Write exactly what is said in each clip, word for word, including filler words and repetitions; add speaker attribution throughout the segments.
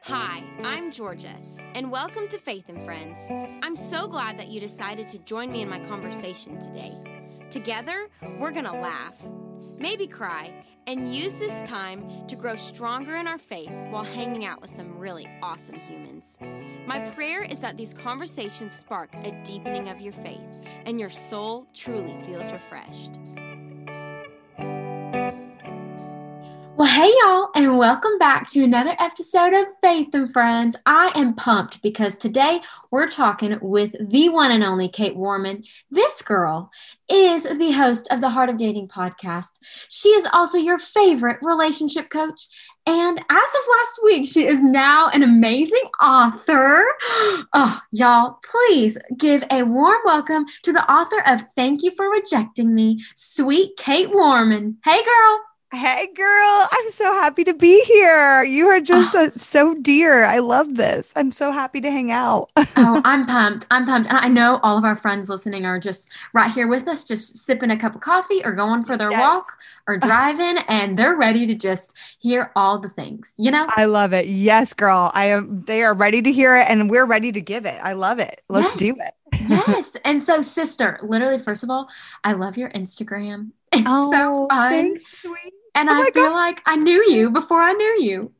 Speaker 1: Hi, I'm Georgia, and welcome to Faith and Friends. I'm so glad that you decided to join me in my conversation today. Together, we're going to laugh, maybe cry, and use this time to grow stronger in our faith while hanging out with some really awesome humans. My prayer is that these conversations spark a deepening of your faith, and your soul truly feels refreshed.
Speaker 2: Well, hey y'all, and welcome back to another episode of Faith and Friends. I am pumped because today we're talking with the one and only Kate Warman. This girl is the host of the Heart of Dating podcast. She is also your favorite relationship coach. And as of last week, she is now an amazing author. Oh, y'all, please give a warm welcome to the author of Thank You for Rejecting Me, sweet Kate Warman. Hey, girl.
Speaker 3: Hey girl, I'm so happy to be here. You are just oh. uh, so dear. I love this. I'm so happy to hang out.
Speaker 2: Oh, I'm pumped. I'm pumped. And I know all of our friends listening are just right here with us, just sipping a cup of coffee or going for their yes. walk or driving, and they're ready to just hear all the things, you know?
Speaker 3: I love it. Yes, girl. I am. They are ready to hear it, and we're ready to give it. I love it. Let's
Speaker 2: yes.
Speaker 3: do it.
Speaker 2: Yes. And so, sister, literally, first of all, I love your Instagram. It's
Speaker 3: oh,
Speaker 2: so fun.
Speaker 3: Thanks, sweet.
Speaker 2: And
Speaker 3: oh
Speaker 2: I feel God. like I knew you before I knew you.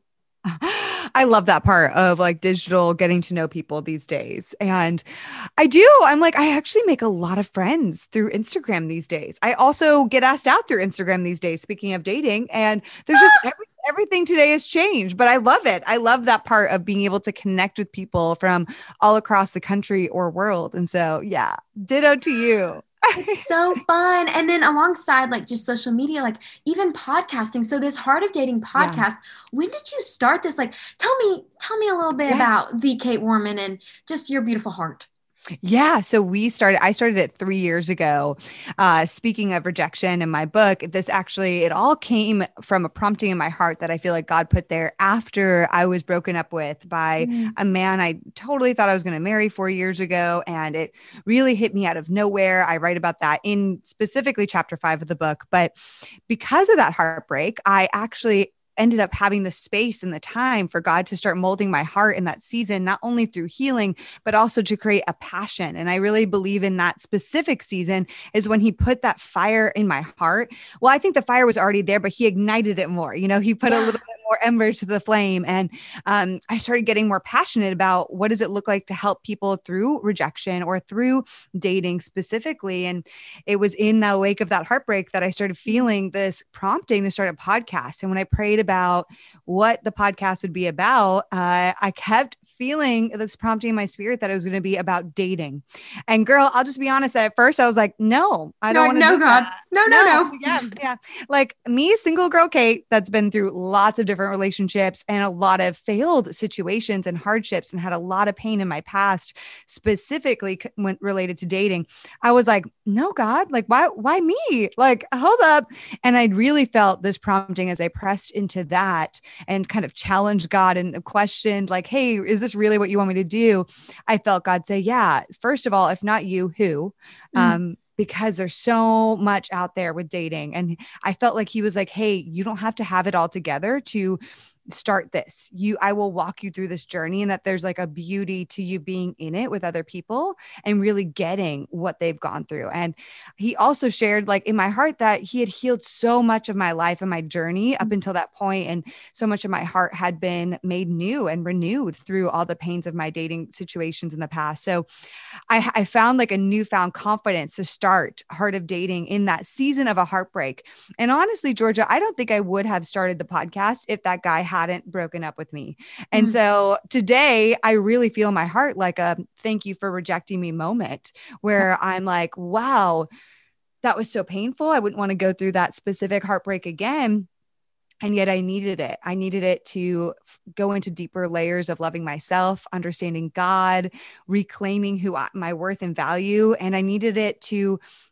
Speaker 3: I love that part of like digital getting to know people these days. And I do. I'm like, I actually make a lot of friends through Instagram these days. I also get asked out through Instagram these days, speaking of dating. And there's just every, everything today has changed, but I love it. I love that part of being able to connect with people from all across the country or world. And so, yeah, ditto to you.
Speaker 2: It's so fun. And then alongside like just social media, like even podcasting. So this Heart of Dating podcast, yeah. when did you start this? Like, tell me, tell me a little bit yeah. about the Kate Warman and just your beautiful heart.
Speaker 3: Yeah. So we started, I started it three years ago. Uh, speaking of rejection in my book, this actually, it all came from a prompting in my heart that I feel like God put there after I was broken up with by mm. a man I totally thought I was going to marry four years ago. And it really hit me out of nowhere. I write about that in specifically chapter five of the book. But because of that heartbreak, I actually ended up having the space and the time for God to start molding my heart in that season, not only through healing, but also to create a passion. And I really believe in that specific season is when he put that fire in my heart. Well, I think the fire was already there, but he ignited it more. You know, he put yeah. a little bit more ember to the flame. And um, I started getting more passionate about what does it look like to help people through rejection or through dating specifically. And it was in the wake of that heartbreak that I started feeling this prompting to start a podcast. And when I prayed about what the podcast would be about, uh, I kept feeling this prompting in my spirit that it was going to be about dating. And girl, I'll just be honest. At first I was like, no, I don't want to
Speaker 2: no,
Speaker 3: do
Speaker 2: God.
Speaker 3: that.
Speaker 2: No, no, no, no.
Speaker 3: Yeah. Yeah. Like me, single girl, Kate, that's been through lots of different relationships and a lot of failed situations and hardships and had a lot of pain in my past, specifically when related to dating. I was like, no, God, like, why, why me? Like, hold up. And I really felt this prompting as I pressed into that and kind of challenged God and questioned like, hey, is this really what you want me to do? I felt God say, yeah, first of all, if not you, who? Mm. Um, because there's so much out there with dating. And I felt like he was like, hey, you don't have to have it all together to start this. You, I will walk you through this journey, and that there's like a beauty to you being in it with other people and really getting what they've gone through. And he also shared like in my heart that he had healed so much of my life and my journey up until that point. And so much of my heart had been made new and renewed through all the pains of my dating situations in the past. So I, I found like a newfound confidence to start Heart of Dating in that season of a heartbreak. And honestly, Georgia, I don't think I would have started the podcast if that guy hadn't broken up with me. And mm. so today I really feel my heart like a thank you for rejecting me moment where I'm like, wow, that was so painful. I wouldn't want to go through that specific heartbreak again. And yet I needed it. I needed it to go into deeper layers of loving myself, understanding God, reclaiming who I, my worth and value. And I needed it to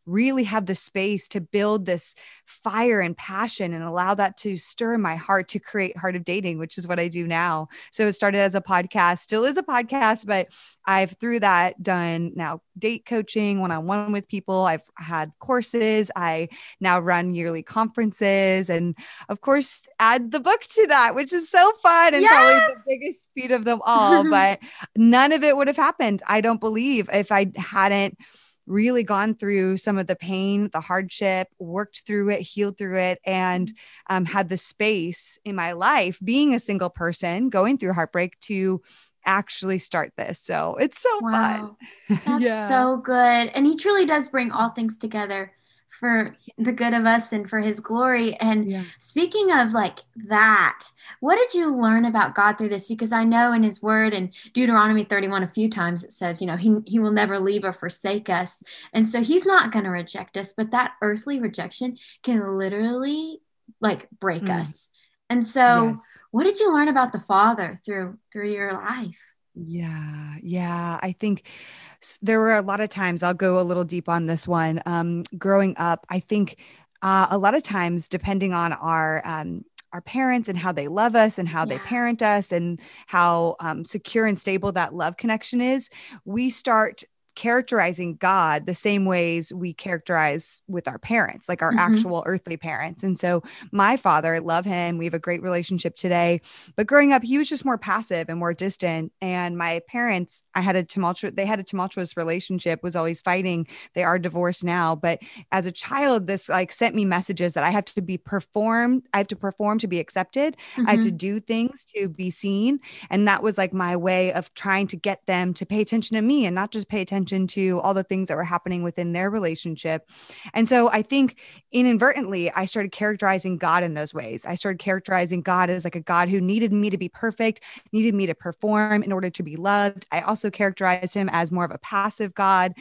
Speaker 3: really have the space to build this fire and passion and allow that to stir in my heart to create Heart of Dating, which is what I do now. So it started as a podcast, still is a podcast, but I've through that done now date coaching one-on-one with people. I've had courses. I now run yearly conferences, and of course add the book to that, which is so fun and
Speaker 2: Yes!
Speaker 3: probably the biggest feat of them all. But none of it would have happened, I don't believe, if I hadn't really gone through some of the pain, the hardship, worked through it, healed through it, and um, had the space in my life, being a single person, going through heartbreak, to actually start this. So it's so
Speaker 2: Wow.
Speaker 3: fun.
Speaker 2: That's
Speaker 3: Yeah.
Speaker 2: so good. And he truly does bring all things together for the good of us and for his glory. And
Speaker 3: Yeah.
Speaker 2: speaking of like that, what did you learn about God through this? Because I know in his word in Deuteronomy thirty-one, a few times it says, you know, he, he will never leave or forsake us. And so he's not going to reject us, but that earthly rejection can literally like break
Speaker 3: Mm.
Speaker 2: us. And so
Speaker 3: Yes.
Speaker 2: what did you learn about the Father through, through your life?
Speaker 3: Yeah. Yeah. I think s- there were a lot of times, I'll go a little deep on this one. Um, growing up, I think uh, a lot of times, depending on our, um, our parents and how they love us and how they
Speaker 2: Yeah.
Speaker 3: parent us and how um, secure and stable that love connection is, we start characterizing God the same ways we characterize with our parents, like our
Speaker 2: Mhm.
Speaker 3: actual earthly parents. And so my father, I love him. We have a great relationship today, but growing up, he was just more passive and more distant. And my parents, I had a tumultuous, they had a tumultuous relationship, was always fighting. They are divorced now. But as a child, this like sent me messages that I have to be performed. I have to perform to be accepted. I have to
Speaker 2: Mhm.
Speaker 3: do things to be seen. And that was like my way of trying to get them to pay attention to me and not just pay attention to all the things that were happening within their relationship. And so I think inadvertently, I started characterizing God in those ways. I started characterizing God as like a God who needed me to be perfect, needed me to perform in order to be loved. I also characterized him as more of a passive God.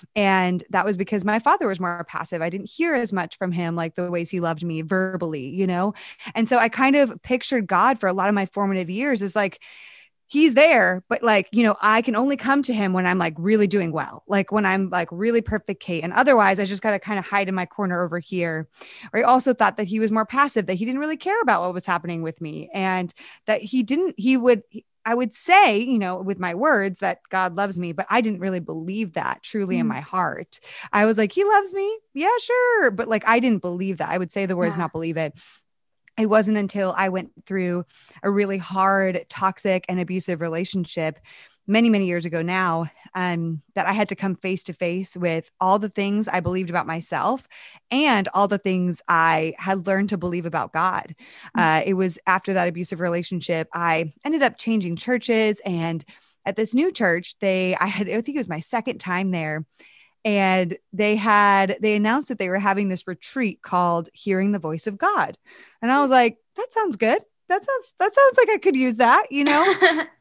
Speaker 3: And that was because my father was more passive. I didn't hear as much from him, like the ways he loved me verbally, you know? And so I kind of pictured God for a lot of my formative years as like, he's there, but like, you know, I can only come to him when I'm like really doing well, like when I'm like really perfect, Kate. And otherwise I just got to kind of hide in my corner over here. Or I also thought that he was more passive, that he didn't really care about what was happening with me. And that he didn't, he would, I would say, you know, with my words that God loves me, but I didn't really believe that truly
Speaker 2: Mm.
Speaker 3: in my heart. I was like, he loves me. Yeah, sure. But like, I didn't believe that. I would say the words,
Speaker 2: Yeah.
Speaker 3: not believe it. It wasn't until I went through a really hard, toxic and abusive relationship many, many years ago now, um, that I had to come face to face with all the things I believed about myself and all the things I had learned to believe about God. Uh, it was after that abusive relationship, I ended up changing churches. And at this new church, they, I had, I think it was my second time there. And they had, they announced that they were having this retreat called Hearing the Voice of God. And I was like, that sounds good. That sounds, that sounds like I could use that, you know?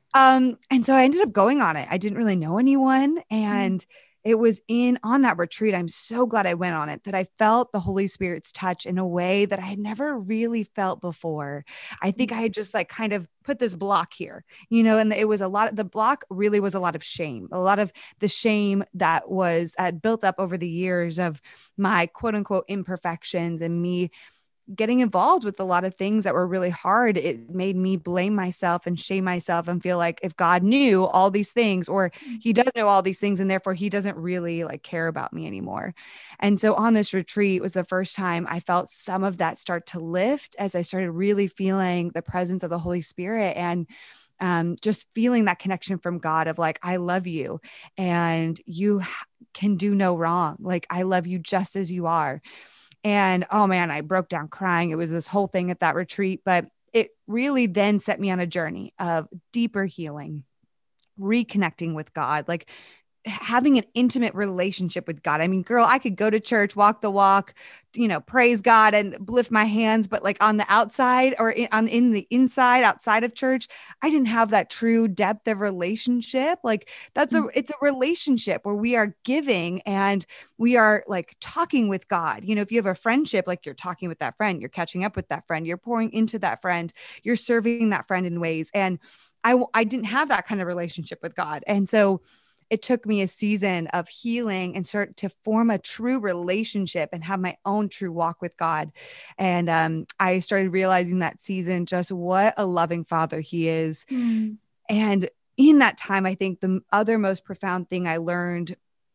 Speaker 3: um, and so I ended up going on it. I didn't really know anyone. And it was in on that retreat. I'm so glad I went on it, that I felt the Holy Spirit's touch in a way that I had never really felt before. I think I had just like kind of put this block here, you know, and it was a lot of the block really was a lot of shame, a lot of the shame that was uh, built up over the years of my quote unquote imperfections and me getting involved with a lot of things that were really hard. It made me blame myself and shame myself and feel like if God knew all these things, or he does know all these things, and therefore he doesn't really like care about me anymore. And so on this retreat was the first time I felt some of that start to lift as I started really feeling the presence of the Holy Spirit and um, just feeling that connection from God of like, I love you and you can do no wrong. Like, I love you just as you are. And oh man, I broke down crying. It was this whole thing at that retreat, but it really then set me on a journey of deeper healing, reconnecting with God, like having an intimate relationship with God. I mean, girl, I could go to church, walk the walk, you know, praise God and lift my hands, but like on the outside or in, on in the inside, outside of church, I didn't have that true depth of relationship. Like that's a, it's a relationship where we are giving and we are like talking with God. You know, if you have a friendship, like you're talking with that friend, you're catching up with that friend, you're pouring into that friend, you're serving that friend in ways. And I, I didn't have that kind of relationship with God. And so it took me a season of healing and start to form a true relationship and have my own true walk with God. And um, I started realizing that season, just what a loving father he is.
Speaker 2: Mm.
Speaker 3: And in that time, I think the other most profound thing I learned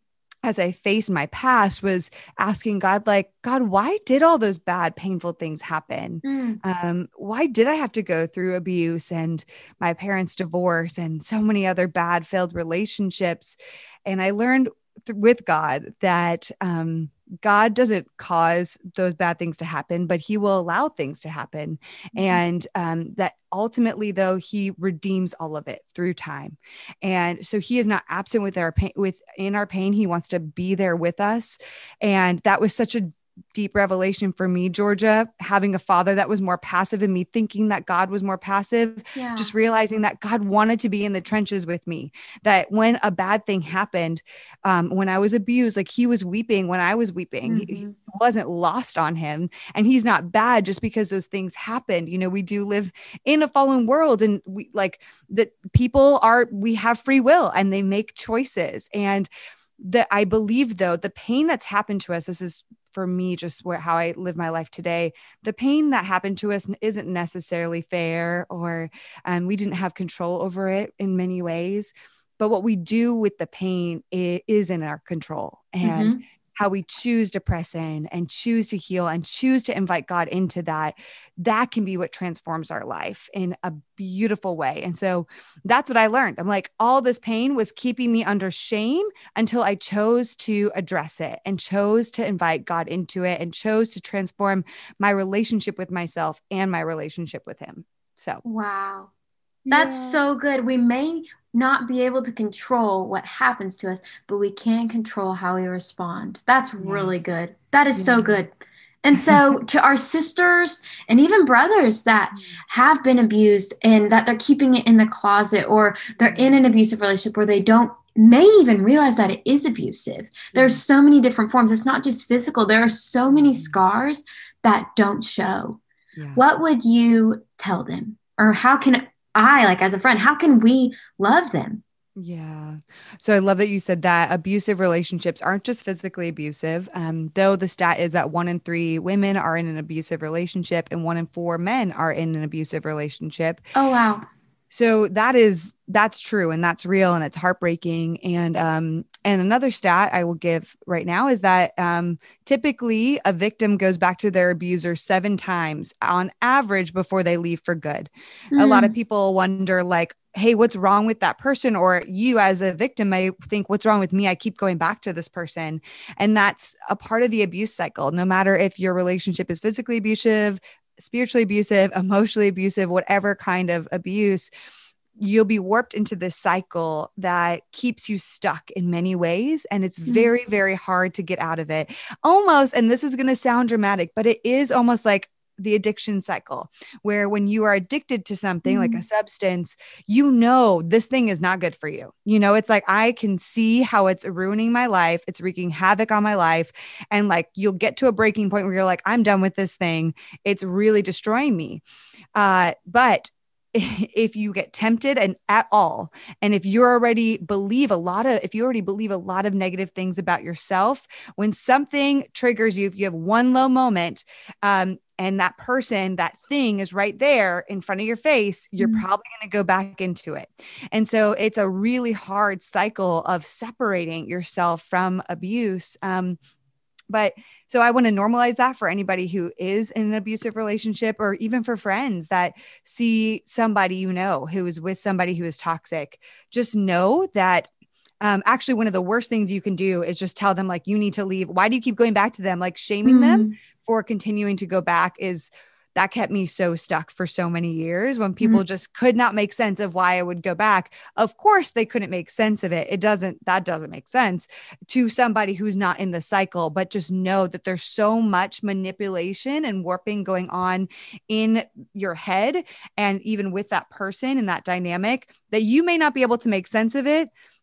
Speaker 3: as I faced my past was asking God, like, God, why did all those bad, painful things happen?
Speaker 2: Mm.
Speaker 3: Um, why did I have to go through abuse and my parents' divorce and so many other bad, failed relationships? And I learned th- with God that um, God doesn't cause those bad things to happen, but he will allow things to happen. Mm-hmm. And um, that ultimately, though, he redeems all of it through time. And so he is not absent with our pain, within our pain. He wants to be there with us. And that was such a deep revelation for me, Georgia, having a father that was more passive and me thinking that God was more passive,
Speaker 2: Yeah.
Speaker 3: just realizing that God wanted to be in the trenches with me, that when a bad thing happened, um, when I was abused, like he was weeping when I was weeping, mm-hmm. he, he wasn't lost on him, and he's not bad just because those things happened. You know, we do live in a fallen world, and we like that people are, we have free will and they make choices. And that I believe, though, the pain that's happened to us, this is for me, just where, how I live my life today, the pain that happened to us isn't necessarily fair, or um, we didn't have control over it in many ways. But what we do with the pain is, is in our control. And mm-hmm. how we choose to press in and choose to heal and choose to invite God into that, that can be what transforms our life in a beautiful way. And so that's what I learned. I'm like, all this pain was keeping me under shame until I chose to address it and chose to invite God into it and chose to transform my relationship with myself and my relationship with him. So,
Speaker 2: wow. That's yeah. so good. We may not be able to control what happens to us, but we can control how we respond. That's yes. really good. That is yeah. so good. And so to our sisters and even brothers that have been abused and that they're keeping it in the closet, or they're in an abusive relationship where they don't may even realize that it is abusive. There's so many different forms. It's not just physical. There are so many scars that don't show.
Speaker 3: Yeah.
Speaker 2: What would you tell them? Or how can I, like as a friend, how can we love them?
Speaker 3: Yeah. So I love that you said that abusive relationships aren't just physically abusive. Um, though the stat is that one in three women are in an abusive relationship and one in four men are in an abusive relationship.
Speaker 2: Oh, wow.
Speaker 3: So that is, that's true. And that's real. And it's heartbreaking. And, um, and another stat I will give right now is that, um, typically a victim goes back to their abuser seven times on average before they leave for good. Mm. A lot of people wonder, like, hey, what's wrong with that person? Or you as a victim may think, what's wrong with me? I keep going back to this person. And that's a part of the abuse cycle. No matter if your relationship is physically abusive, spiritually abusive, emotionally abusive, whatever kind of abuse, you'll be warped into this cycle that keeps you stuck in many ways. And it's very, very hard to get out of it. Almost, and this is going to sound dramatic, but it is almost like the addiction cycle, where when you are addicted to something mm-hmm. like a substance, you know, this thing is not good for you. You know, it's like, I can see how it's ruining my life. It's wreaking havoc on my life. And like, you'll get to a breaking point where you're like, I'm done with this thing. It's really destroying me. Uh, but if you get tempted and at all, and if you already believe a lot of, if you already believe a lot of negative things about yourself, when something triggers you, if you have one low moment, um, and that person, that thing is right there in front of your face, you're mm-hmm. probably going to go back into it. And so it's a really hard cycle of separating yourself from abuse. Um, But so I want to normalize that for anybody who is in an abusive relationship, or even for friends that see somebody, you know, who is with somebody who is toxic. Just know that um, actually one of the worst things you can do is just tell them, like, you need to leave. Why do you keep going back to them? Like, shaming mm. them for continuing to go back is, that kept me so stuck for so many years, when people mm-hmm. just could not make sense of why I would go back. Of course, they couldn't make sense of it. It doesn't, that doesn't make sense to somebody who's not in the cycle, but just know that there's so much manipulation and warping going on in your head. And even with that person and that dynamic, that you may not be able to make sense of it,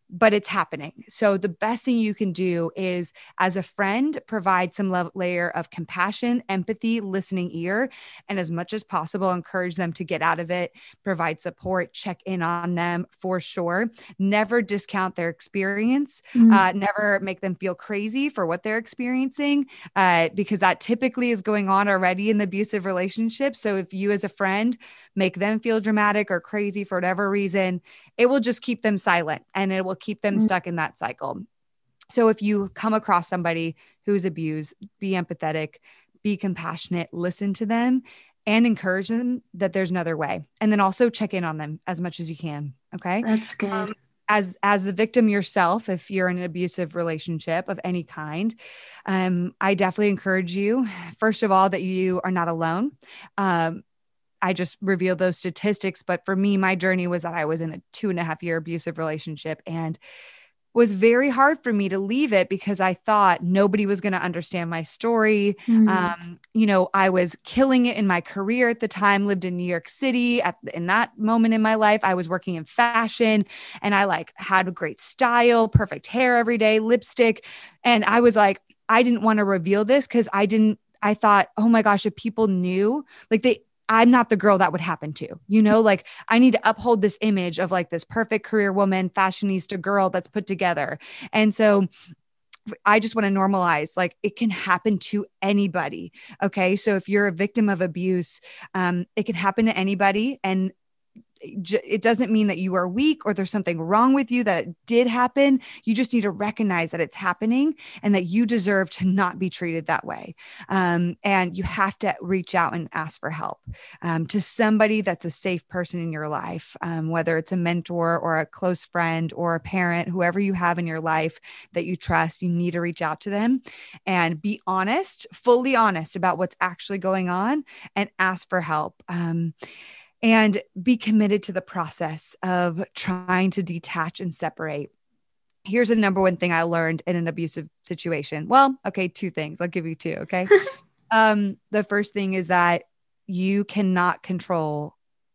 Speaker 3: but it's happening. So the best thing you can do is, as a friend, provide some level, layer of compassion, empathy, listening ear, and as much as possible, encourage them to get out of it, provide support, check in on them for sure. Never discount their experience. Mm. Uh, never make them feel crazy for what they're experiencing, uh, because that typically is going on already in the abusive relationship. So if you as a friend make them feel dramatic or crazy for whatever reason, it will just keep them silent and it will keep them mm. stuck in that cycle. So if you come across somebody who's abused, be empathetic, be compassionate, listen to them, and encourage them that there's another way. And then also check in on them as much as you can. Okay.
Speaker 2: That's good.
Speaker 3: Um, as, as the victim yourself, if you're in an abusive relationship of any kind, um, I definitely encourage you, first of all, that you are not alone. Um, I just revealed those statistics, but for me, my journey was that I was in a two and a half year abusive relationship, and was very hard for me to leave it because I thought nobody was going to understand my story. Mm. Um, you know, I was killing it in my career at the time, lived in New York City at in that moment in my life. I was working in fashion and I like had a great style, perfect hair every day, lipstick. And I was like, I didn't want to reveal this because I didn't, I thought, oh my gosh, if people knew, like they, I'm not the girl that would happen to, you know, like I need to uphold this image of like this perfect career woman, fashionista girl that's put together. And so I just want to normalize, like it can happen to anybody. Okay. So if you're a victim of abuse, um, it can happen to anybody. And it doesn't mean that you are weak or there's something wrong with you that did happen. You just need to recognize that it's happening and that you deserve to not be treated that way. Um, and you have to reach out and ask for help um, to somebody that's a safe person in your life, um, whether it's a mentor or a close friend or a parent, whoever you have in your life that you trust. You need to reach out to them and be honest, fully honest about what's actually going on and ask for help. Um, And be committed to the process of trying to detach and separate. Here's the number one thing I learned in an abusive situation. Well, okay, two things. I'll give you two. Okay. um, the first thing is that you cannot control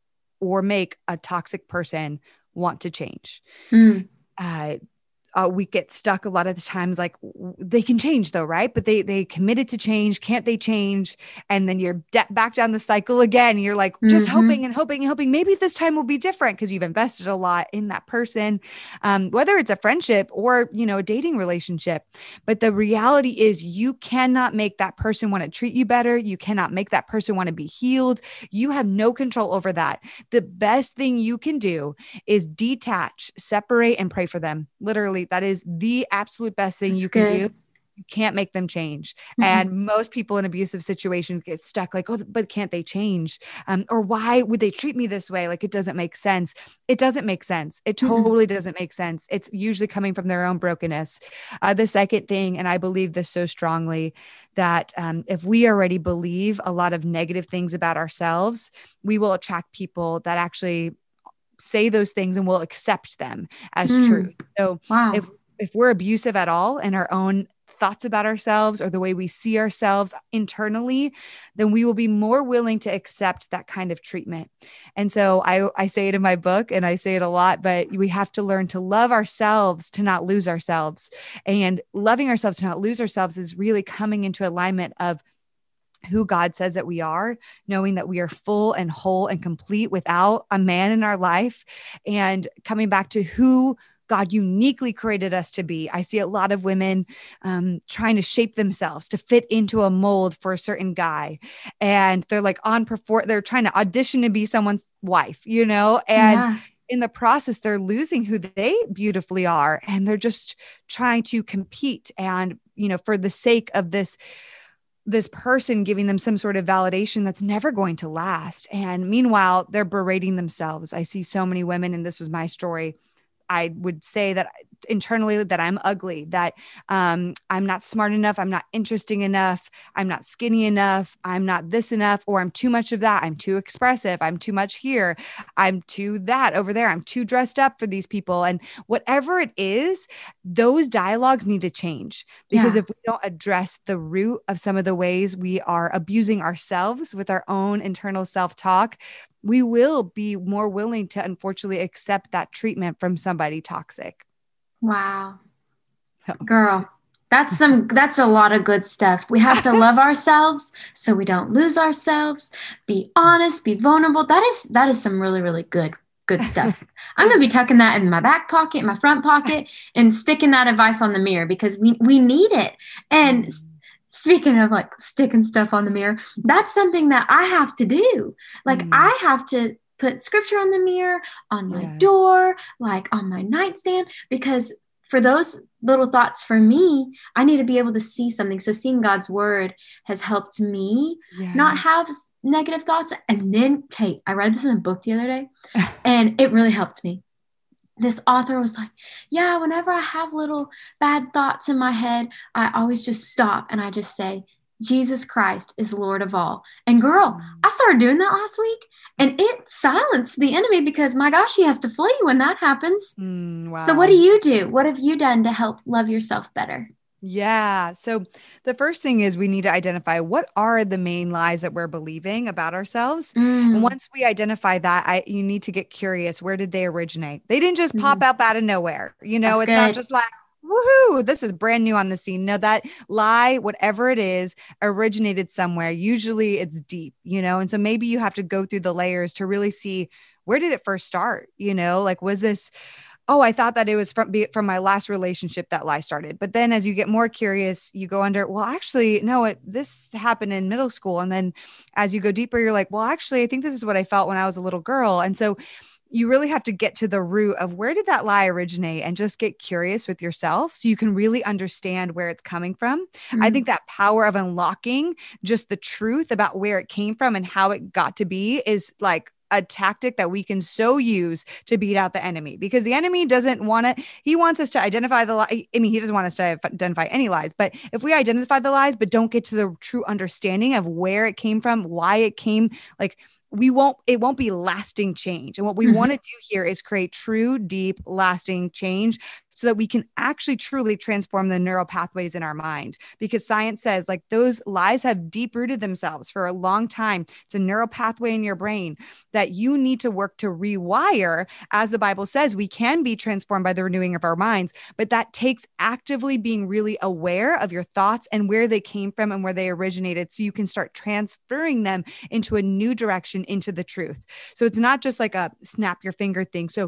Speaker 3: or make a toxic person want to change. Mm. Uh, Uh, we get stuck a lot of the times, like w- they can change though, right? But they they committed to change. Can't they change? And then you're de- back down the cycle again. You're like just mm-hmm. hoping and hoping and hoping. Maybe this time will be different because you've invested a lot in that person, um, whether it's a friendship or, you know, a dating relationship. But the reality is you cannot make that person want to treat you better. You cannot make that person want to be healed. You have no control over that. The best thing you can do is detach, separate, and pray for them. Literally. That is the absolute best thing That's you can good. do. You can't make them change. Mm-hmm. And most people in abusive situations get stuck like, oh, but can't they change? Um, or why would they treat me this way? Like, it doesn't make sense. It doesn't make sense. It totally mm-hmm. doesn't make sense. It's usually coming from their own brokenness. Uh, the second thing, and I believe this so strongly, that um, if we already believe a lot of negative things about ourselves, we will attract people that actually say those things and we'll accept them as mm. truth. So wow. if, if we're abusive at all in our own thoughts about ourselves or the way we see ourselves internally, then we will be more willing to accept that kind of treatment. And so I, I say it in my book and I say it a lot, but we have to learn to love ourselves, to not lose ourselves. And loving ourselves to not lose ourselves is really coming into alignment of who God says that we are, knowing that we are full and whole and complete without a man in our life, and coming back to who God uniquely created us to be. I see a lot of women um, trying to shape themselves to fit into a mold for a certain guy. And they're like on perform, they're trying to audition to be someone's wife, you know, and yeah. in the process, they're losing who they beautifully are. And they're just trying to compete. And, you know, for the sake of this this person giving them some sort of validation that's never going to last. And meanwhile, they're berating themselves. I see so many women, and this was my story. I would say that internally that I'm ugly, that um, I'm not smart enough. I'm not interesting enough. I'm not skinny enough. I'm not this enough, or I'm too much of that. I'm too expressive. I'm too much here. I'm too that over there. I'm too dressed up for these people. And whatever it is, those dialogues need to change, because yeah. if we don't address the root of some of the ways we are abusing ourselves with our own internal self-talk, we will be more willing to unfortunately accept that treatment from somebody toxic.
Speaker 2: Wow.
Speaker 3: So.
Speaker 2: Girl, that's some that's a lot of good stuff. We have to love ourselves so we don't lose ourselves. Be honest, be vulnerable. That is that is some really, really good, good stuff. I'm gonna be tucking that in my back pocket, my front pocket, and sticking that advice on the mirror because we we need it. And mm. speaking of like sticking stuff on the mirror, that's something that I have to do. Like mm. I have to put scripture on the mirror, on my yes. door, like on my nightstand, because for those little thoughts for me, I need to be able to see something. So seeing God's word has helped me yes. not have negative thoughts. And then, Kate, I read this in a book the other day and it really helped me. This author was like, yeah, whenever I have little bad thoughts in my head, I always just stop and I just say, Jesus Christ is Lord of all. And girl, I started doing that last week and it silenced the enemy because my gosh, he has to flee when that happens.
Speaker 3: Mm, wow.
Speaker 2: So what do you do? What have you done to help love yourself better?
Speaker 3: Yeah. So the first thing is we need to identify what are the main lies that we're believing about ourselves. Mm. And once we identify that, I, you need to get curious. Where did they originate? They didn't just pop mm. up out of nowhere. You know, That's it's good. Not just like, woohoo, this is brand new on the scene. No, that lie, whatever it is, originated somewhere. Usually it's deep, you know? And so maybe you have to go through the layers to really see, where did it first start? You know, like, was this, oh, I thought that it was from, from my last relationship that lie started. But then as you get more curious, you go under, well, actually, no, it, this happened in middle school. And then as you go deeper, you're like, well, actually, I think this is what I felt when I was a little girl. And so you really have to get to the root of where did that lie originate and just get curious with yourself so you can really understand where it's coming from. Mm-hmm. I think that power of unlocking just the truth about where it came from and how it got to be is like a tactic that we can so use to beat out the enemy, because the enemy doesn't want to, he wants us to identify the lie. I mean, he doesn't want us to identify any lies, but if we identify the lies, but don't get to the true understanding of where it came from, why it came, like we won't, it won't be lasting change. And what we mm-hmm. want to do here is create true, deep, lasting change so that we can actually truly transform the neural pathways in our mind. Because science says like those lies have deep rooted themselves for a long time. It's a neural pathway in your brain that you need to work to rewire. As the Bible says, we can be transformed by the renewing of our minds, but that takes actively being really aware of your thoughts and where they came from and where they originated. So you can start transferring them into a new direction, into the truth. So it's not just like a snap your finger thing. So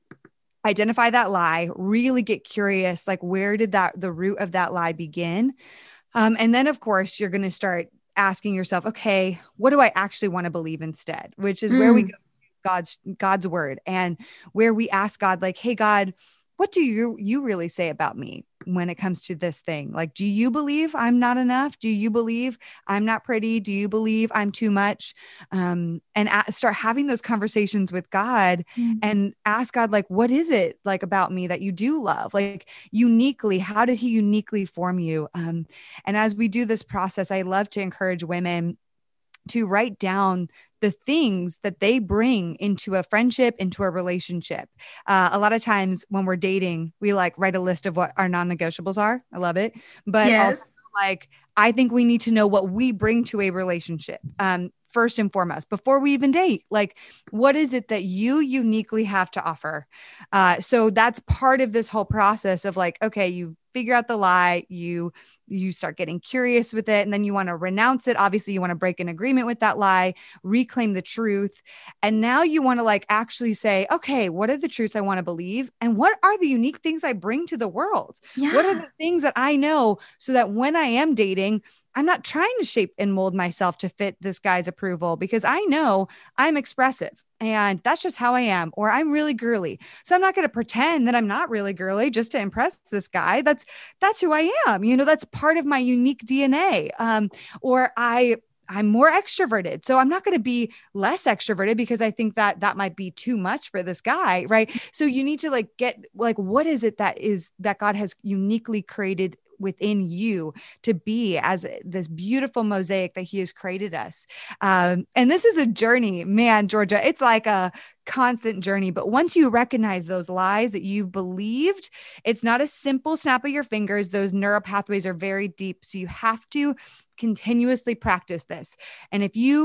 Speaker 3: identify that lie, really get curious, like where did that, the root of that lie begin? Um, and then of course, you're going to start asking yourself, okay, what do I actually want to believe instead? Which is mm. where we go to God's, God's word and where we ask God, like, hey, God, what do you, you really say about me when it comes to this thing? Like, do you believe I'm not enough? Do you believe I'm not pretty? Do you believe I'm too much? Um, and a- start having those conversations with God mm-hmm. and ask God, like, what is it like about me that you do love? Like uniquely, how did he uniquely form you? Um, and as we do this process, I love to encourage women to write down the things that they bring into a friendship, into a relationship. Uh, a lot of times when we're dating, we like write a list of what our non-negotiables are. I love it. But yes. also like, I think we need to know what we bring to a relationship. Um, first and foremost, before we even date, like, what is it that you uniquely have to offer? Uh, so that's part of this whole process of like, okay, you figure out the lie, you, you start getting curious with it, and then you want to renounce it. Obviously you want to break an agreement with that lie, reclaim the truth. And now you want to like actually say, okay, what are the truths I want to believe? And what are the unique things I bring to the world? Yeah. What are the things that I know so that when I am dating, I'm not trying to shape and mold myself to fit this guy's approval, because I know I'm expressive and that's just how I am, or I'm really girly. So I'm not going to pretend that I'm not really girly just to impress this guy. That's, that's who I am. You know, that's part of my unique D N A. Um, or I, I'm more extroverted. So I'm not going to be less extroverted because I think that that might be too much for this guy. Right. So you need to like get like, what is it that is that God has uniquely created within you to be as this beautiful mosaic that he has created us. Um, and this is a journey, man, Georgia, it's like a constant journey. But once you recognize those lies that you believed, it's not a simple snap of your fingers. Those neural pathways are very deep. So you have to continuously practice this. And if you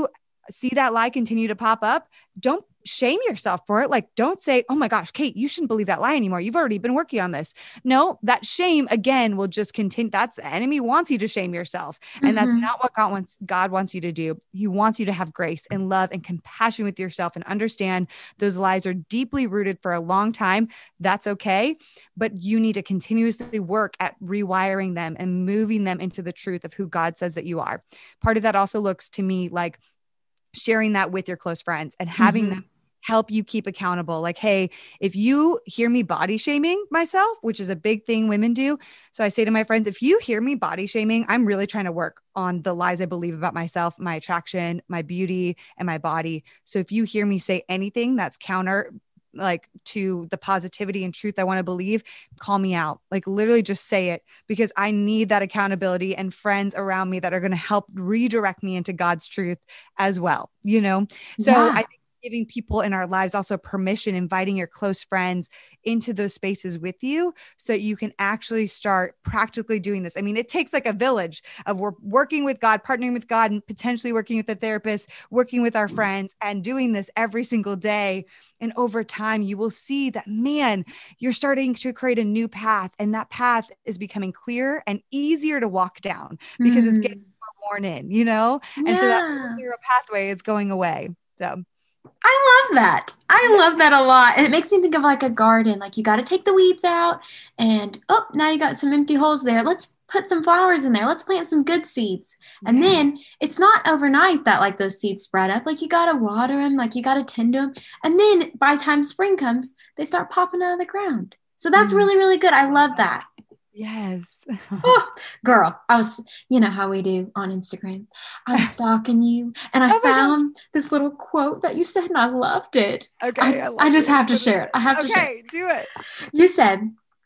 Speaker 3: see that lie continue to pop up, don't shame yourself for it. Like, don't say, oh my gosh, Kate, you shouldn't believe that lie anymore. You've already been working on this. No, that shame again will just continue. That's the enemy wants you to shame yourself. And mm-hmm. that's not what God wants. God wants you to do. He wants you to have grace and love and compassion with yourself and understand those lies are deeply rooted for a long time. That's okay. But you need to continuously work at rewiring them and moving them into the truth of who God says that you are. Part of that also looks to me like sharing that with your close friends and having mm-hmm. them help you keep accountable. Like, hey, if you hear me body shaming myself, which is a big thing women do. So I say to my friends, if you hear me body shaming, I'm really trying to work on the lies I believe about myself, my attraction, my beauty, and my body. So if you hear me say anything that's counter like to the positivity and truth I want to believe, call me out. Like literally just say it, because I need that accountability and friends around me that are going to help redirect me into God's truth as well. You know? So yeah. I think giving people in our lives also permission, inviting your close friends into those spaces with you so that you can actually start practically doing this. I mean, it takes like a village of we're working with God, partnering with God, and potentially working with a therapist, working with our friends, and doing this every single day. And over time, you will see that, man, you're starting to create a new path, and that path is becoming clearer and easier to walk down because mm. it's getting more worn in, you know?
Speaker 2: Yeah.
Speaker 3: And so that narrow pathway is going away. So
Speaker 2: I love that. I love that a lot. And it makes me think of like a garden. Like you got to take the weeds out and, oh, now you got some empty holes there. Let's put some flowers in there. Let's plant some good seeds. And yeah. then it's not overnight that like those seeds spread up. Like you got to water them, like you got to tend to them. And then by the time spring comes, they start popping out of the ground. So that's mm. really, really good. I love that.
Speaker 3: Yes.
Speaker 2: Oh, girl, I was, you know how we do on Instagram. I was stalking you and I oh found gosh. this little quote that you said and I loved it.
Speaker 3: Okay.
Speaker 2: I,
Speaker 3: I,
Speaker 2: I just
Speaker 3: it.
Speaker 2: have to share it. I have
Speaker 3: okay,
Speaker 2: to share
Speaker 3: it. Okay, do it.
Speaker 2: You said,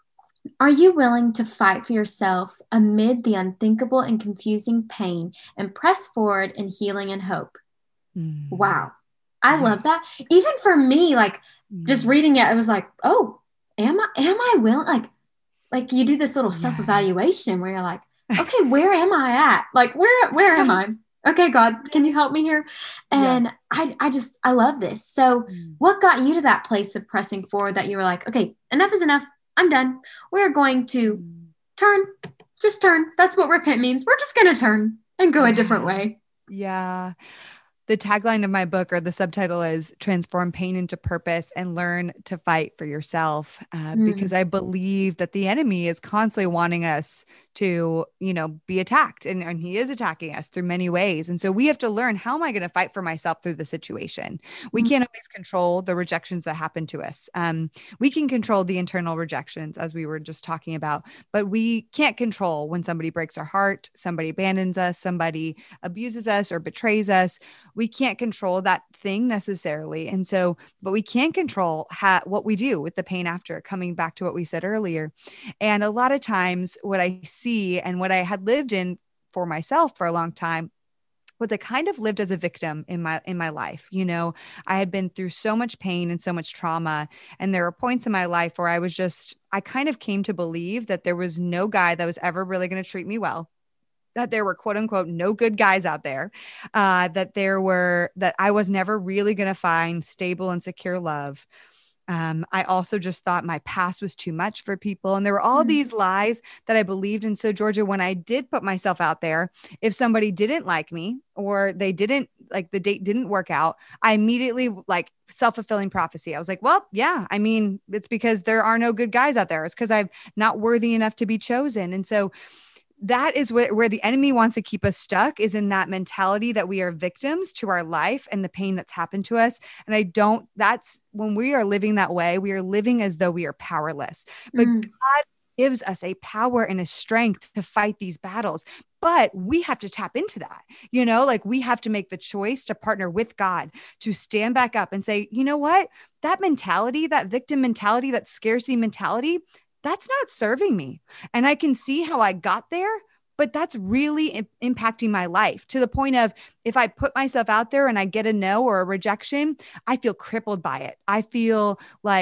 Speaker 2: are you willing to fight for yourself amid the unthinkable and confusing pain and press forward in healing and hope? Mm. Wow. I yeah. love that. Even for me, like mm. just reading it, it was like, oh, am I, am I willing? Like, Like you do this little yes. self-evaluation where you're like, okay, where am I at? Like, where, where am I? Okay, God, can you help me here? And yeah. I, I just, I love this. So mm. what got you to that place of pressing forward that you were like, okay, enough is enough. I'm done. We're going to mm. turn, just turn. That's what repent means. We're just going to turn and go a different way.
Speaker 3: Yeah. The tagline of my book, or the subtitle, is Transform Pain into Purpose and Learn to Fight for Yourself. Uh, mm. Because I believe that the enemy is constantly wanting us to, you know, be attacked, and, and he is attacking us through many ways. And so we have to learn, how am I going to fight for myself through the situation? We mm. can't always control the rejections that happen to us. Um, we can control the internal rejections, as we were just talking about, but we can't control when somebody breaks our heart, somebody abandons us, somebody abuses us or betrays us. We can't control that thing necessarily. And so, but we can control ha- what we do with the pain after, coming back to what we said earlier. And a lot of times what I see and what I had lived in for myself for a long time was I kind of lived as a victim in my, in my life. You know, I had been through so much pain and so much trauma. And there were points in my life where I was just, I kind of came to believe that there was no guy that was ever really going to treat me well, that there were quote unquote no good guys out there, uh, that there were, that I was never really going to find stable and secure love. Um, I also just thought my past was too much for people. And there were all mm-hmm. these lies that I believed. And so, Georgia, when I did put myself out there, if somebody didn't like me or they didn't, like the date didn't work out, I immediately, like, self-fulfilling prophecy. I was like, well, yeah, I mean, it's because there are no good guys out there. It's because I'm not worthy enough to be chosen. And so that is where, where the enemy wants to keep us stuck, is in that mentality that we are victims to our life and the pain that's happened to us. And I don't, that's when we are living that way, we are living as though we are powerless, but mm. God gives us a power and a strength to fight these battles. But we have to tap into that, you know, like we have to make the choice to partner with God, to stand back up and say, you know what, that mentality, that victim mentality, that scarcity mentality, that's not serving me. And I can see how I got there, but that's really im- impacting my life, to the point of, if I put myself out there and I get a no or a rejection, I feel crippled by it. I feel like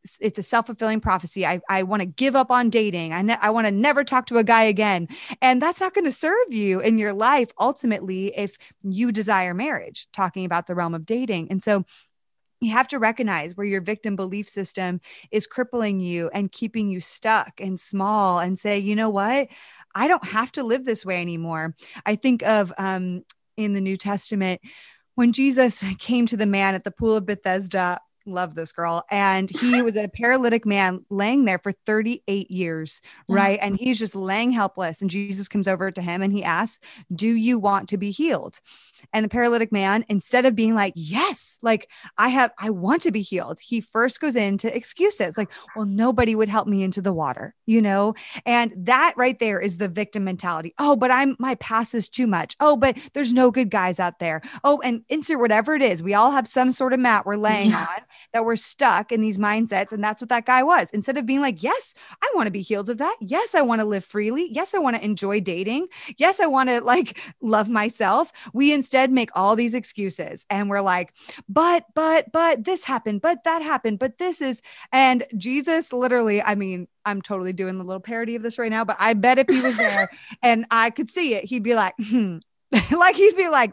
Speaker 3: it's a self-fulfilling prophecy. I, I want to give up on dating. I, ne- I want to never talk to a guy again. And that's not going to serve you in your life ultimately if you desire marriage, talking about the realm of dating. And so you have to recognize where your victim belief system is crippling you and keeping you stuck and small, and say, you know what? I don't have to live this way anymore. I think of um, in the New Testament, when Jesus came to the man at the pool of Bethesda. Love this girl. And he was a paralytic man laying there for thirty-eight years, yeah. right? And he's just laying helpless. And Jesus comes over to him and he asks, do you want to be healed? And the paralytic man, instead of being like, yes, like I have, I want to be healed, he first goes into excuses like, well, nobody would help me into the water, you know? And that right there is the victim mentality. Oh, but I'm, my past is too much. Oh, but there's no good guys out there. Oh, and insert whatever it is. We all have some sort of mat we're laying yeah. on that we're stuck in these mindsets. And that's what that guy was. Instead of being like, yes, I want to be healed of that. Yes, I want to live freely. Yes, I want to enjoy dating. Yes, I want to like love myself. We instead make all these excuses and we're like, but, but, but this happened, but that happened, but this is, and Jesus literally, I mean, I'm totally doing a little parody of this right now, but I bet if he was there and I could see it, he'd be like, hmm. like he'd be like,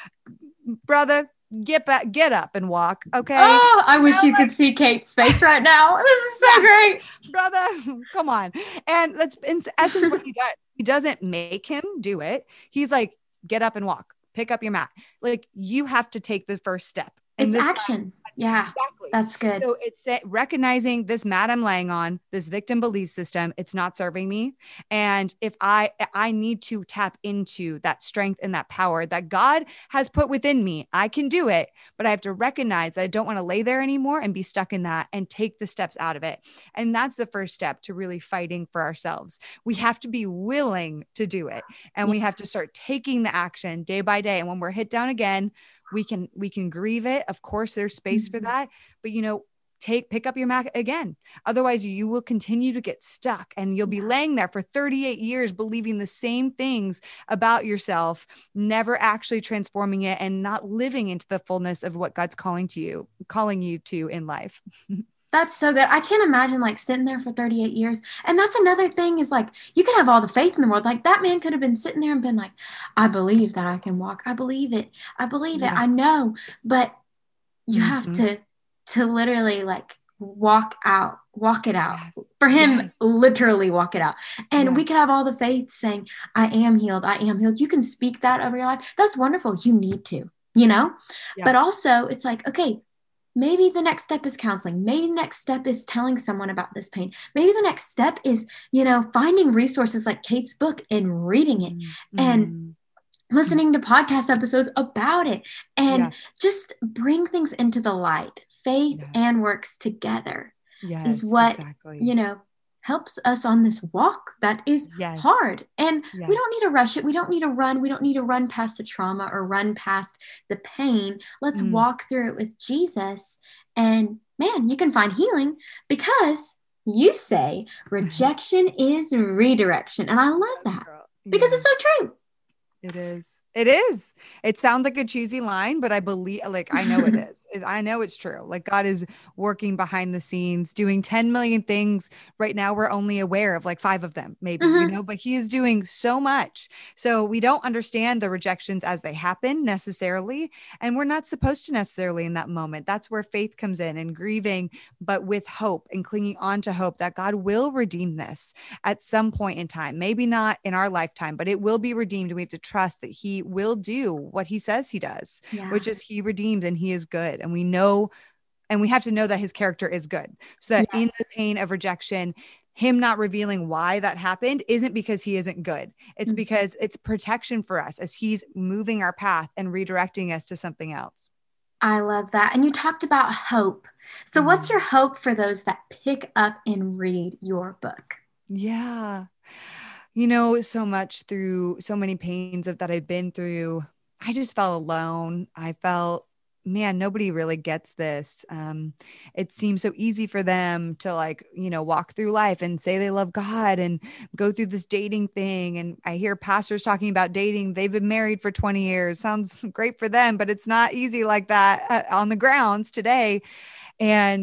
Speaker 3: brother, get back, get up and walk. Okay.
Speaker 2: Oh, I wish you, know, you like, could see Kate's face right now. This is so great,
Speaker 3: brother. Come on. And that's in essence what he does. He doesn't make him do it. He's like, get up and walk. Pick up your mat. Like you have to take the first step.
Speaker 2: It's action. Yeah, exactly. That's good.
Speaker 3: So it's recognizing this mat I'm laying on, this victim belief system, it's not serving me. And if I, I need to tap into that strength and that power that God has put within me, I can do it, but I have to recognize that I don't want to lay there anymore and be stuck in that and take the steps out of it. And that's the first step to really fighting for ourselves. We have to be willing to do it. And yeah. we have to start taking the action day by day. And when we're hit down again, we can, we can grieve it. Of course, there's space mm-hmm. for that, but you know, take, pick up your mat again. Otherwise you will continue to get stuck and you'll be laying there for thirty-eight years, believing the same things about yourself, never actually transforming it and not living into the fullness of what God's calling to you, calling you to in life.
Speaker 2: That's so good. I can't imagine like sitting there for thirty-eight years. And that's another thing is like, you can have all the faith in the world. Like that man could have been sitting there and been like, I believe that I can walk. I believe it. I believe yeah. it. I know. But you mm-hmm. have to, to literally like walk out, walk it out yes. for him, yes. literally walk it out. And yes. we can have all the faith saying, I am healed. I am healed. You can speak that over your life. That's wonderful. You need to, you know, yeah. but also it's like, okay, maybe the next step is counseling. Maybe the next step is telling someone about this pain. Maybe the next step is, you know, finding resources like Kate's book and reading it mm-hmm. and listening to podcast episodes about it and yeah. just bring things into the light. Faith yes. and works together yes, is what, exactly. you know, helps us on this walk that is yes. hard. And yes. we don't need to rush it. We don't need to run. We don't need to run past the trauma or run past the pain. Let's mm. walk through it with Jesus. And man, you can find healing because you say rejection is redirection. And I love that because yeah. it's so true.
Speaker 3: It is. It is. It sounds like a cheesy line, but I believe, like, I know it is. It, I know it's true. Like God is working behind the scenes, doing ten million things. Right now, we're only aware of like five of them, maybe, mm-hmm. you know, but he is doing so much. So we don't understand the rejections as they happen necessarily. And we're not supposed to necessarily in that moment. That's where faith comes in and grieving, but with hope and clinging on to hope that God will redeem this at some point in time. Maybe not in our lifetime, but it will be redeemed. We have to trust that he will do what he says he does, yeah. which is he redeems and he is good. And we know, and we have to know that his character is good. So that yes. in the pain of rejection, him not revealing why that happened isn't because he isn't good. It's mm-hmm. because it's protection for us as he's moving our path and redirecting us to something else.
Speaker 2: I love that. And you talked about hope. So mm-hmm. what's your hope for those that pick up and read your book?
Speaker 3: Yeah. You know, so much through so many pains of that I've been through, I just felt alone. I felt, man, nobody really gets this. Um, it seems so easy for them to like, you know, walk through life and say they love God and go through this dating thing. And I hear pastors talking about dating. They've been married for twenty years. Sounds great for them, but it's not easy like that uh, on the grounds today. And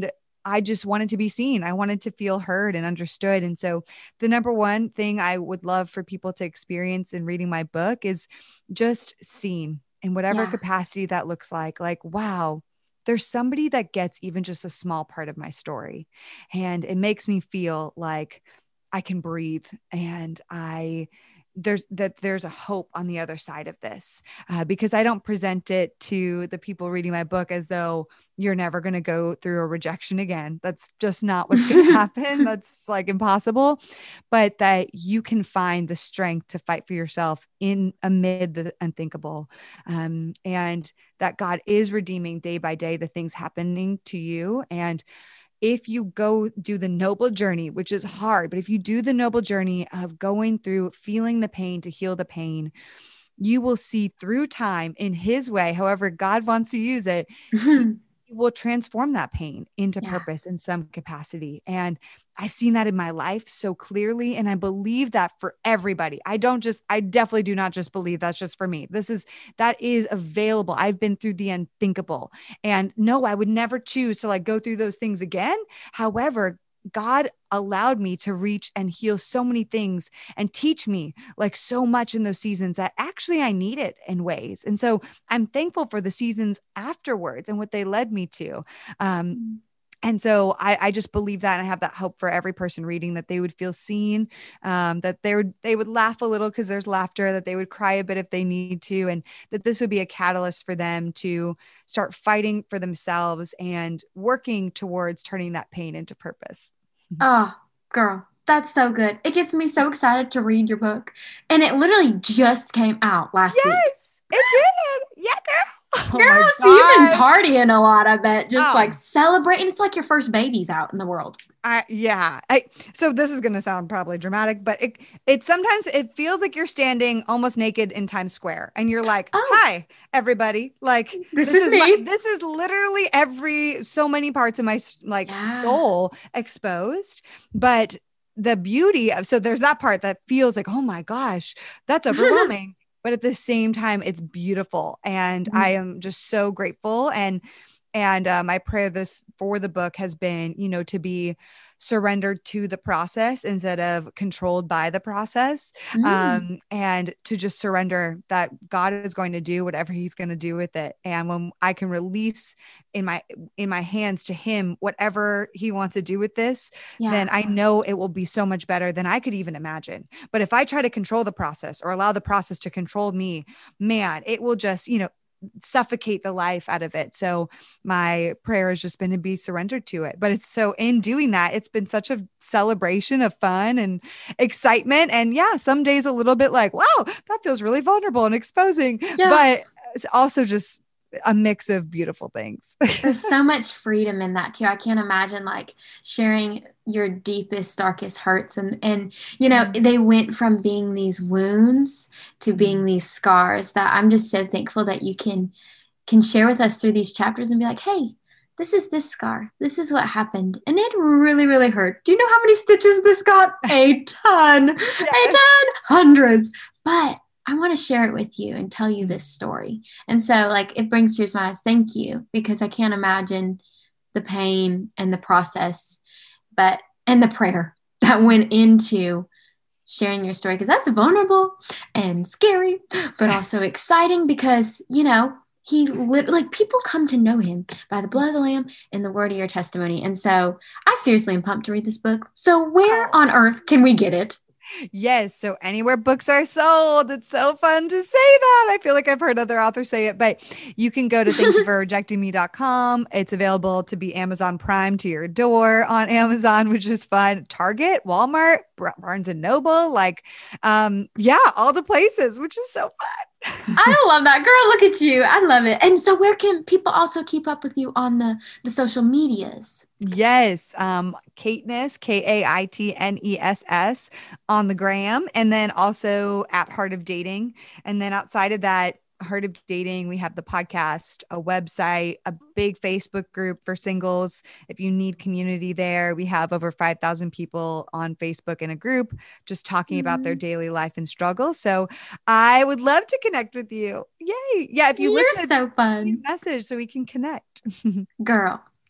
Speaker 3: I just wanted to be seen. I wanted to feel heard and understood. And so the number one thing I would love for people to experience in reading my book is just seen in whatever
Speaker 2: Yeah.
Speaker 3: capacity that looks like. Like, wow, there's somebody that gets even just a small part of my story. And it makes me feel like I can breathe and I there's that there's a hope on the other side of this, uh, because I don't present it to the people reading my book as though you're never going to go through a rejection again. That's just not what's going to happen. That's like impossible, but that you can find the strength to fight for yourself in amid the unthinkable. Um, and that God is redeeming day by day the things happening to you. And if you go do the noble journey, which is hard, but if you do the noble journey of going through feeling the pain to heal the pain, you will see through time in his way, however God wants to use it, he will transform that pain into
Speaker 2: Yeah.
Speaker 3: purpose in some capacity. And I've seen that in my life so clearly. And I believe that for everybody. I don't just, I definitely do not just believe that's just for me. This is, that is available. I've been through the unthinkable, and no, I would never choose to like go through those things again. However, God allowed me to reach and heal so many things and teach me like so much in those seasons that actually I needed in ways. And so I'm thankful for the seasons afterwards and what they led me to. Um, And so I, I just believe that, and I have that hope for every person reading, that they would feel seen, um, that they would they would laugh a little because there's laughter, that they would cry a bit if they need to, and that this would be a catalyst for them to start fighting for themselves and working towards turning that pain into purpose.
Speaker 2: Oh, girl, that's so good. It gets me so excited to read your book. And it literally just came out last week.
Speaker 3: Yes, it did. Yeah, girl. Oh
Speaker 2: Girl,
Speaker 3: my
Speaker 2: so you've been
Speaker 3: gosh.
Speaker 2: partying a lot, I bet. Just
Speaker 3: Oh.
Speaker 2: like celebrating. It's like your first baby's out in the world.
Speaker 3: I, yeah. I, so this is going to sound probably dramatic, but it, it sometimes it feels like you're standing almost naked in Times Square and you're like,
Speaker 2: Oh.
Speaker 3: hi, everybody. Like,
Speaker 2: This is
Speaker 3: my,
Speaker 2: me.
Speaker 3: this is literally every, so many parts of my like
Speaker 2: Yeah.
Speaker 3: soul exposed. But the beauty of, so there's that part that feels like, oh my gosh, that's overwhelming. But at the same time, it's beautiful. And
Speaker 2: Mhm.
Speaker 3: I am just so grateful. And And uh, my prayer this for the book has been, you know, to be surrendered to the process instead of controlled by the process.
Speaker 2: Mm.
Speaker 3: Um, and to just surrender that God is going to do whatever he's going to do with it. And when I can release in my, in my hands to him, whatever he wants to do with this,
Speaker 2: Yeah.
Speaker 3: then I know it will be so much better than I could even imagine. But if I try to control the process or allow the process to control me, man, it will just, you know, suffocate the life out of it. So my prayer has just been to be surrendered to it. But it's so in doing that, it's been such a celebration of fun and excitement. And yeah, some days a little bit like, wow, that feels really vulnerable and exposing,
Speaker 2: Yeah.
Speaker 3: but it's also just a mix of beautiful things.
Speaker 2: There's so much freedom in that too. I can't imagine like sharing your deepest, darkest hurts. And, and, you know,
Speaker 3: Mhm.
Speaker 2: they went from being these wounds to being
Speaker 3: Mhm.
Speaker 2: these scars that I'm just so thankful that you can, can share with us through these chapters and be like, hey, this is this scar. This is what happened. And it really, really hurt. Do you know how many stitches this got? A ton, a
Speaker 3: Yes.
Speaker 2: ton, hundreds. But I want to share it with you and tell you this story. And so like, it brings tears to my eyes. Thank you. Because I can't imagine the pain and the process, but, and the prayer that went into sharing your story. Cause that's vulnerable and scary, but also exciting because, you know, he lit, like people come to know him by the blood of the lamb and the word of your testimony. And so I seriously am pumped to read this book. So where
Speaker 3: Oh.
Speaker 2: on earth can we get it?
Speaker 3: Yes. So anywhere books are sold, it's so fun to say that. I feel like I've heard other authors say it, but you can go to thank you for rejecting me dot com. It's available to be Amazon Prime to your door on Amazon, which is fun. Target, Walmart, Barnes and Noble, like, um, yeah, all the places, which is so fun.
Speaker 2: I love that. Girl, look at you. I love it. And so where can people also keep up with you on the, the social medias?
Speaker 3: Yes. Um, Kaitness, K A I T N E S S on the gram, and then also at Heart of Dating. And then outside of that, Heart of Dating, we have the podcast, a website, a big Facebook group for singles. If you need community there, we have over five thousand people on Facebook in a group just talking mm-hmm. about their daily life and struggle. So I would love to connect with you. Yay. Yeah. If you
Speaker 2: You're
Speaker 3: listen,
Speaker 2: so fun.
Speaker 3: message so we can connect.
Speaker 2: Girl,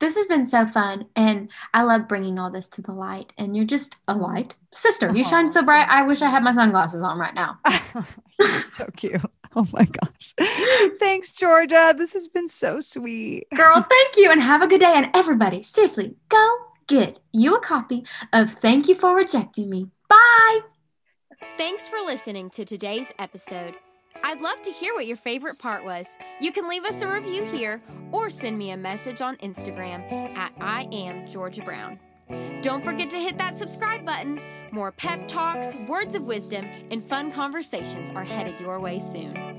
Speaker 2: This has been so fun, and I love bringing all this to the light. And you're just a light sister. You shine so bright. I wish I had my sunglasses on right now.
Speaker 3: You're so cute. Oh my gosh. Thanks, Georgia. This has been so sweet.
Speaker 2: Girl, thank you, and have a good day. And everybody, seriously, go get you a copy of Thank You for Rejecting Me. Bye.
Speaker 1: Thanks for listening to today's episode. I'd love to hear what your favorite part was. You can leave us a review here or send me a message on Instagram at I am Georgia Brown. Don't forget to hit that subscribe button. More pep talks, words of wisdom, and fun conversations are headed your way soon.